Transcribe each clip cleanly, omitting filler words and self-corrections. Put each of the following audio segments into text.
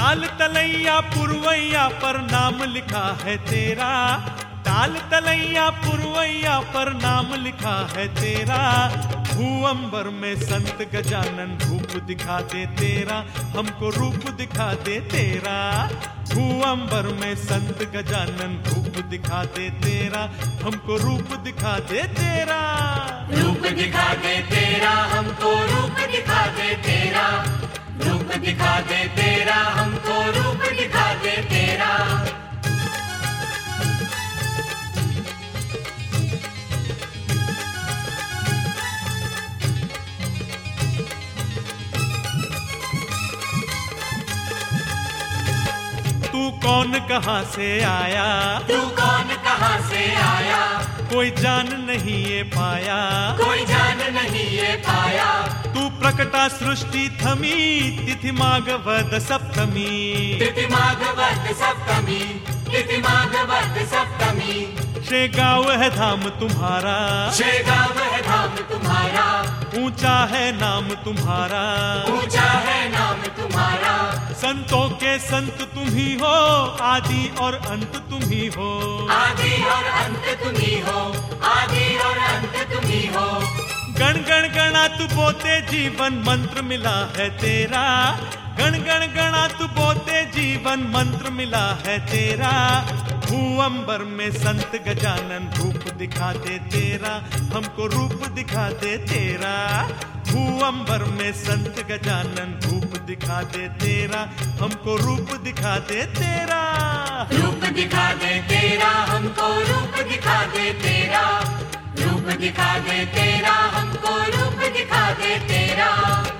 ताल तलैया पुरवैया पर नाम लिखा है तेरा, ताल तलैया पुरवैया पर नाम लिखा है तेरा। भूअंबर में संत गजानन रूप दिखा दे तेरा, हमको रूप दिखा दे तेरा। भूअंबर में संत गजानन रूप दिखा दे तेरा, हमको रूप दिखा दे तेरा। रूप दिखा दे तेरा, हमको रूप दिखा दे तेरा। रूप दिखा दे तेरा, हमको रूप दिखा दे तेरा। तू कौन कहाँ से आया, तू कौन कहाँ से आया, कोई जान नहीं ये पाया, कोई जान नहीं ये पाया। तू प्रकटा सृष्टि थमी, तिथि माघ वद सप्तमी। तिथि माघ वद सप्तमी, तिथि माघ वद सप्तमी। शेगांव है धाम तुम्हारा, शेगांव है धाम तुम्हारा। ऊंचा है नाम तुम्हारा, ऊंचा है नाम तुम्हारा। संतों के संत तुम ही हो, आदि और अंत तुम ही हो। आदि और अंत तुम ही हो, आदि और अंत तुम ही हो। गण गण गणातु बोते जीवन मंत्र मिला है तेरा, गण गण गणातु बोते जीवन मंत्र मिला है तेरा। भूअंबर में संत गजानन रूप दिखा दे तेरा, हमको रूप दिखा दे तेरा। भूअंबर में संत गजानन रूप दिखा दे तेरा, हमको रूप दिखा दे तेरा। रूप दिखा दे तेरा, हमको रूप दिखा दे तेरा। रूप दिखा दे तेरा, हमको रूप दिखा दे तेरा।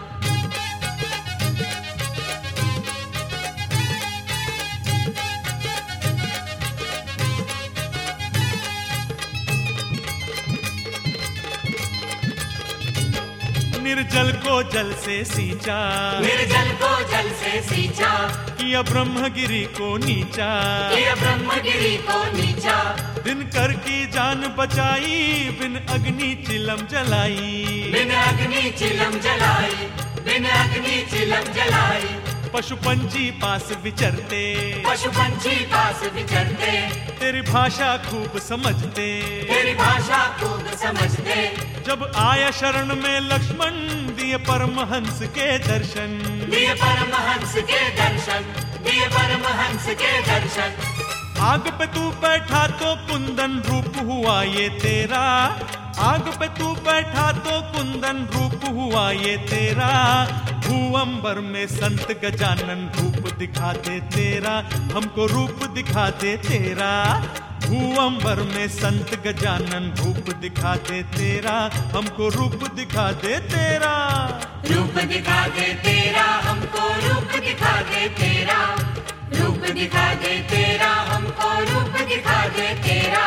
निर्जल को जल से सींचा, निर्जल को जल से सींचा। किया ब्रह्मगिरी को नीचा, किया ब्रह्मगिरी को नीचा। दिनकर की जान बचाई, बिन अग्नि चिलम जलाई। बिन अग्नि चिलम जलाई, बिन अग्नि चिलम जलाई। पशु पंछी पास विचरते, पशु पंछी पास विचरते। तेरी भाषा खूब समझते, तेरी भाषा खूब समझते। जब आया शरण में लक्ष्मण, दिए परमहंस के दर्शन। दिए परमहंस के दर्शन, दिए परमहंस के दर्शन। आग पे तू बैठा तो कुंदन रूप हुआ ये तेरा, आग पे तू बैठा तो कुंदन रूप हुआ ये तेरा। भूअंबर में संत गजानन रूप दिखा दे तेरा, हमको रूप दिखा दे तेरा। भूअंबर में संत गजानन रूप दिखा दे तेरा, हमको रूप दिखा दे तेरा। रूप दिखा दे तेरा, हमको रूप दिखा दे तेरा। रूप दिखा दे तेरा, हमको रूप दिखा दे तेरा।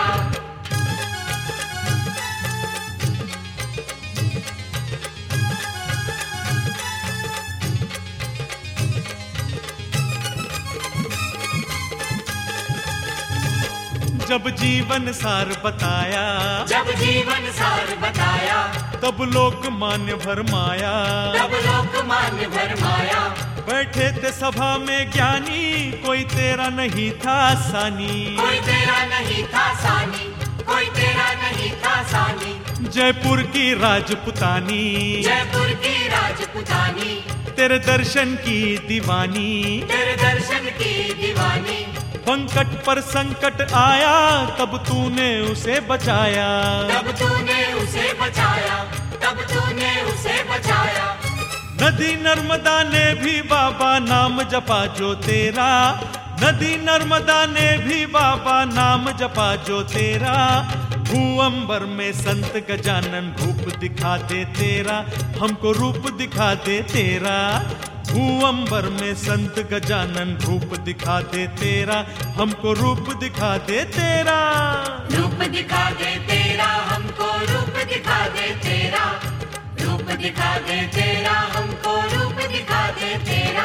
जब जीवन सार बताया, जब जीवन सार बताया। तब लोक मान्य भरमाया, तब लोक मान्य भरमाया। बैठे थे सभा में ज्ञानी, कोई तेरा नहीं था सानी। कोई तेरा नहीं था सानी, कोई तेरा नहीं था सानी। जयपुर की राजपुतानी, जयपुर की राजपुतानी। तेरे दर्शन की दीवानी, तेरे दर्शन की दीवानी। संकट पर संकट आया, तब तूने उसे बचाया। तब तूने उसे बचाया, तब तूने उसे बचाया। नदी नर्मदा ने भी बाबा नाम जपा जो तेरा, नदी नर्मदा ने भी बाबा नाम जपा जो तेरा। भूअंबर में संत गजानन रूप दिखा दे तेरा, हमको रूप दिखा दे तेरा। भूअंबर में संत गजानन रूप दिखा दे तेरा, हमको रूप दिखा दे तेरा। रूप दिखा दे तेरा, हमको रूप दिखा दे तेरा। रूप दिखा दे तेरा, हमको रूप दिखा दे तेरा।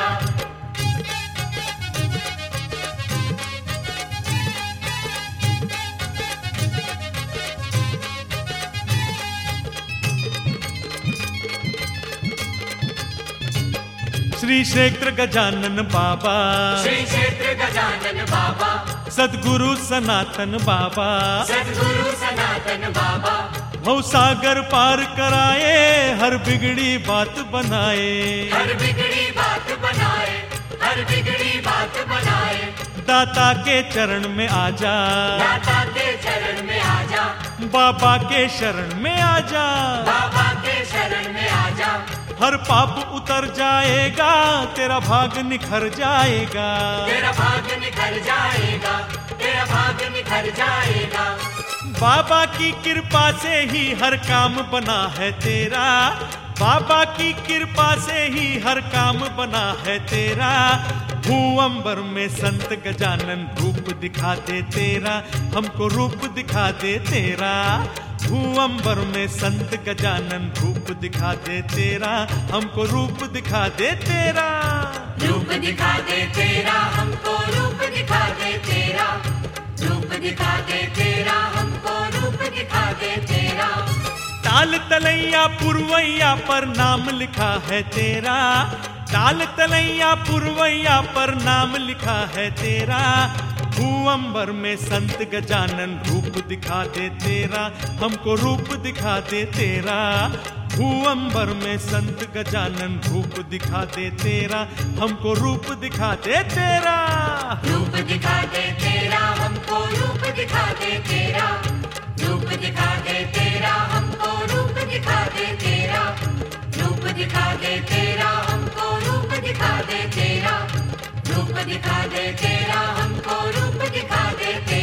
श्री क्षेत्र गजानन बाबा, श्री क्षेत्र गजानन बाबा, सद्गुरु सनातन बाबा, सद्गुरु सनातन बाबा, भव सागर पार कराए, हर बिगड़ी बात बनाए, हर बिगड़ी बात बनाए, हर बिगड़ी बात बनाए। दाता के चरण में आजा, दाता के चरण में आजा, बाबा के शरण में आजा, बाबा के शरण में आजा। हर पाप उतर जाएगा, तेरा भाग निखर जाएगा, तेरा भाग निखर जाएगा, तेरा भाग निखर जाएगा। बाबा की कृपा से ही हर काम बना है तेरा, बाबा की कृपा से ही हर काम बना है तेरा। भूअंबर में संत गजानन रूप दिखा दे तेरा, हमको रूप दिखा दे तेरा। भूअंबर में संत गजानन रूप दिखा दे तेरा, हमको रूप दिखा दे तेरा। रूप दिखा दे तेरा, हमको रूप दिखा दे तेरा, रूप दिखा दे तेरा, हमको रूप दिखा दे तेरा। ताल तलैया पुरवैया पर नाम लिखा है तेरा, ताल तलैया पुरवैया पर नाम लिखा है तेरा। भूअंबर में संत गजानन रूप दिखा दे तेरा, हमको रूप दिखा दे तेरा। भूअंबर में संत गजानन रूप दिखा दे तेरा, हमको रूप दिखा दे तेरा। रूप दिखा दे तेरा, हमको रूप दिखा दे तेरा, रूप दिखा दे तेरा, हमको रूप दिखा दे तेरा, रूप दिखा दे तेरा, हमको रूप दिखा दे तेरा, रूप दिखा दे तेरा, हमको रूप दिखा दे तेरा।